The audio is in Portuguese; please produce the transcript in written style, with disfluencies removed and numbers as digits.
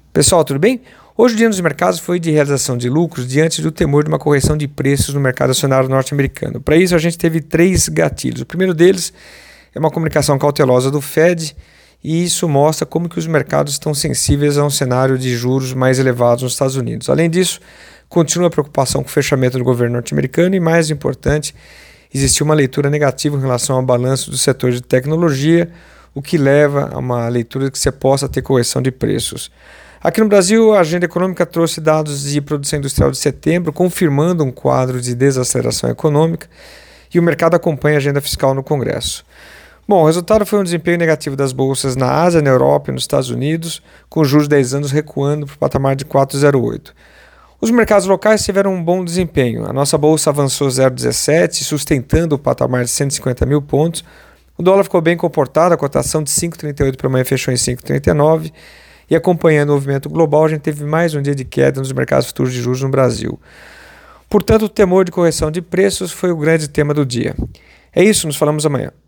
Pessoal, tudo bem? Hoje o dia nos mercados foi de realização de lucros diante do temor de uma correção de preços no mercado acionário norte-americano. Para isso, a gente teve 3 gatilhos. O primeiro deles é uma comunicação cautelosa do Fed, e isso mostra como que os mercados estão sensíveis a um cenário de juros mais elevados nos Estados Unidos. Além disso, continua a preocupação com o fechamento do governo norte-americano e, mais importante, existiu uma leitura negativa em relação ao balanço do setor de tecnologia, o que leva a uma leitura de que você possa ter correção de preços. Aqui no Brasil, a agenda econômica trouxe dados de produção industrial de setembro, confirmando um quadro de desaceleração econômica, e o mercado acompanha a agenda fiscal no Congresso. Bom, o resultado foi um desempenho negativo das bolsas na Ásia, na Europa e nos Estados Unidos, com os juros de 10 anos recuando para o patamar de 4,08. Os mercados locais tiveram um bom desempenho. A nossa bolsa avançou 0,17, sustentando o patamar de 150 mil pontos. O dólar ficou bem comportado, a cotação de 5,38 para amanhã fechou em 5,39. E acompanhando o movimento global, a gente teve mais um dia de queda nos mercados futuros de juros no Brasil. Portanto, o temor de correção de preços foi o grande tema do dia. É isso, nos falamos amanhã.